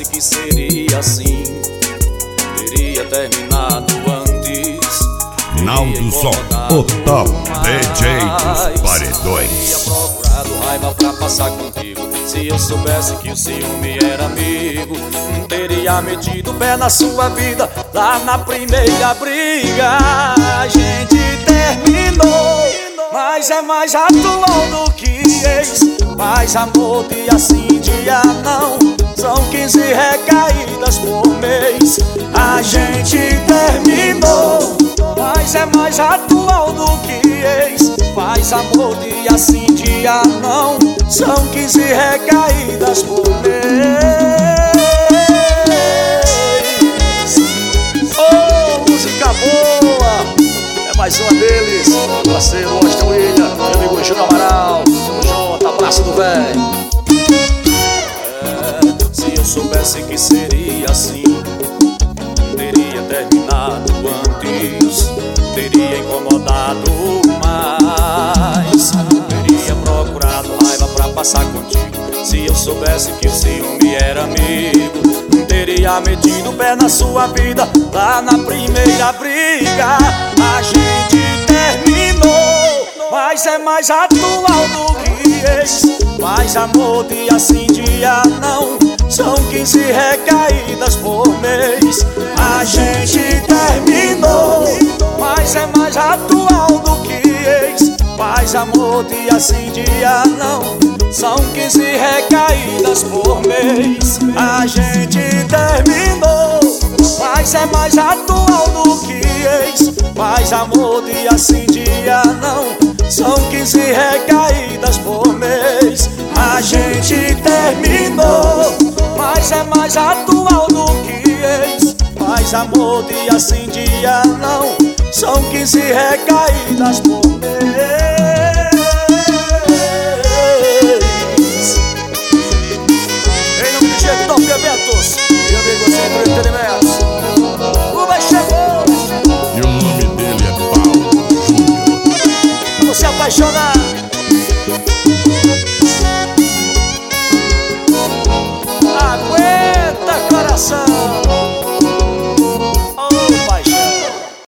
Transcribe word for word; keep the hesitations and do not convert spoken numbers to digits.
soubesse que seria assim, teria terminado antes. Naldo Som, o top D J dos paredões. Teria procurado raiva pra passar contigo. Se eu soubesse que o ciúme era amigo, não teria metido o pé na sua vida. Lá na primeira briga a gente terminou, mas é mais atual do que ex. Mais amor dia sim, dia não. São quinze recaídas por mês. A gente terminou, mas é mais atual do que ex. Faz amor dia sim, dia não. São quinze recaídas por mês. Oh, música boa! É mais uma deles, meu parceiro Austin William, meu amigo Júnior Amaral. Tamo junto, abraço do velho. É, se eu soubesse que seria assim, teria terminado antes. Teria incomodado mais, teria procurado raiva pra passar contigo. Se eu soubesse que o ciúme era amigo, não teria metido o pé na sua vida. Lá na primeira briga a gente terminou, mas é mais atual do que ex. Mais amor dia sim, dia não. São quinze recaídas por mês. A gente terminou, mas é mais atual do que ex. Faz amor dia sim, dia não. São quinze recaídas por mês. A gente terminou, mas é mais atual do que ex. Faz amor dia sim, dia não. São quinze recaídas por mês. A gente terminou, mas é mais atual do que ex. Faz amor dia sim, dia não. São quinze recaídas por mês. Em nome de G Top Eventos, meu amigo Centro Entretenimentos, o vai chegou. E o nome dele é Paulo Júnior. Pra você apaixonar. Aguenta, coração.